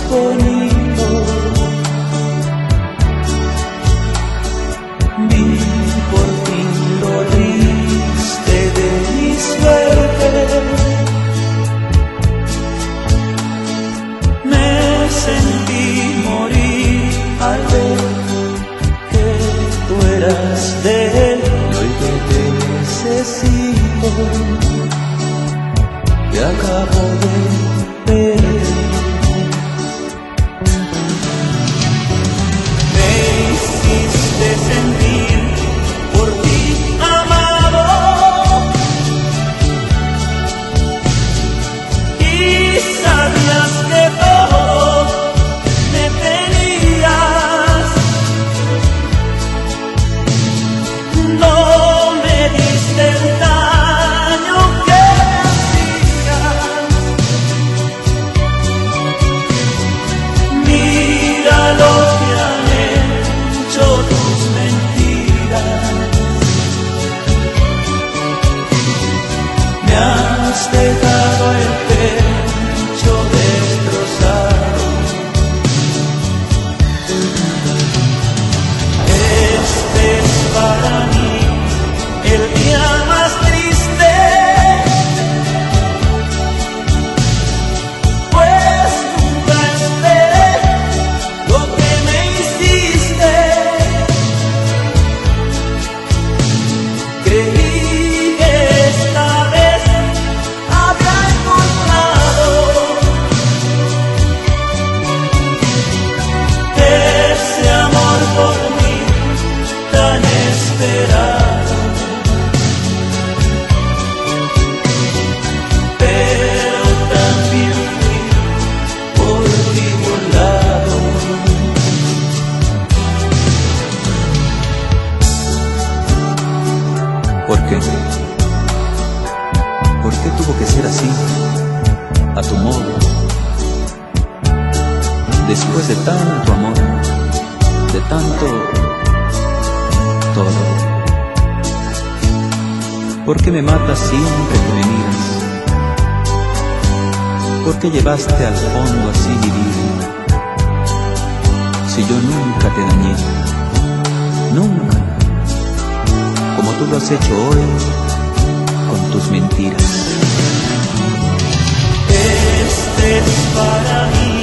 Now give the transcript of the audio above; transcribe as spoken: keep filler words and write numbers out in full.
bonito. Vi por fin lo triste de mi suerte. Me sentí morir al ver que tú eras de él. Y hoy que te necesito, y acabo de perder. Me hiciste sentir por ti amado, y sabías que todo me tenías. No me diste el daño que hacías. Mira lo que han hecho tus mentiras. Me has dejado el pecho destrozado. Este es para mí el día más triste, pues nunca esperé lo que me hiciste. Creí que esta vez había encontrado ese amor por mí tan esperado. Pero también fui por ti burlado. ¿Por qué? ¿Por qué tuvo que ser así, a tu modo? Después de tanto amor, de tanto todo. ¿Por qué me matas siempre que me miras? ¿Por qué llevaste al fondo así mi vida? Si yo nunca te dañé, nunca, como tú lo has hecho hoy con tus mentiras. Este es para mí